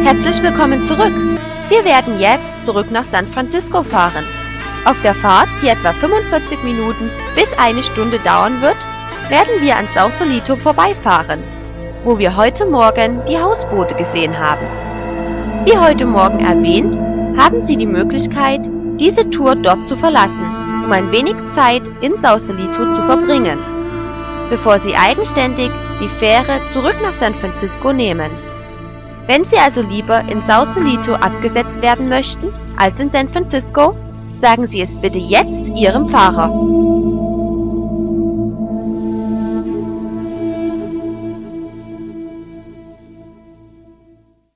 Herzlich willkommen zurück. Wir werden jetzt zurück nach San Francisco fahren. Auf der Fahrt, die etwa 45 Minuten bis eine Stunde dauern wird, werden wir an Sausalito vorbeifahren, wo wir heute Morgen die Hausboote gesehen haben. Wie heute Morgen erwähnt, haben Sie die Möglichkeit, diese Tour dort zu verlassen, um ein wenig Zeit in Sausalito zu verbringen, bevor Sie eigenständig die Fähre zurück nach San Francisco nehmen. Wenn Sie also lieber in Sausalito abgesetzt werden möchten als in San Francisco, sagen Sie es bitte jetzt Ihrem Fahrer.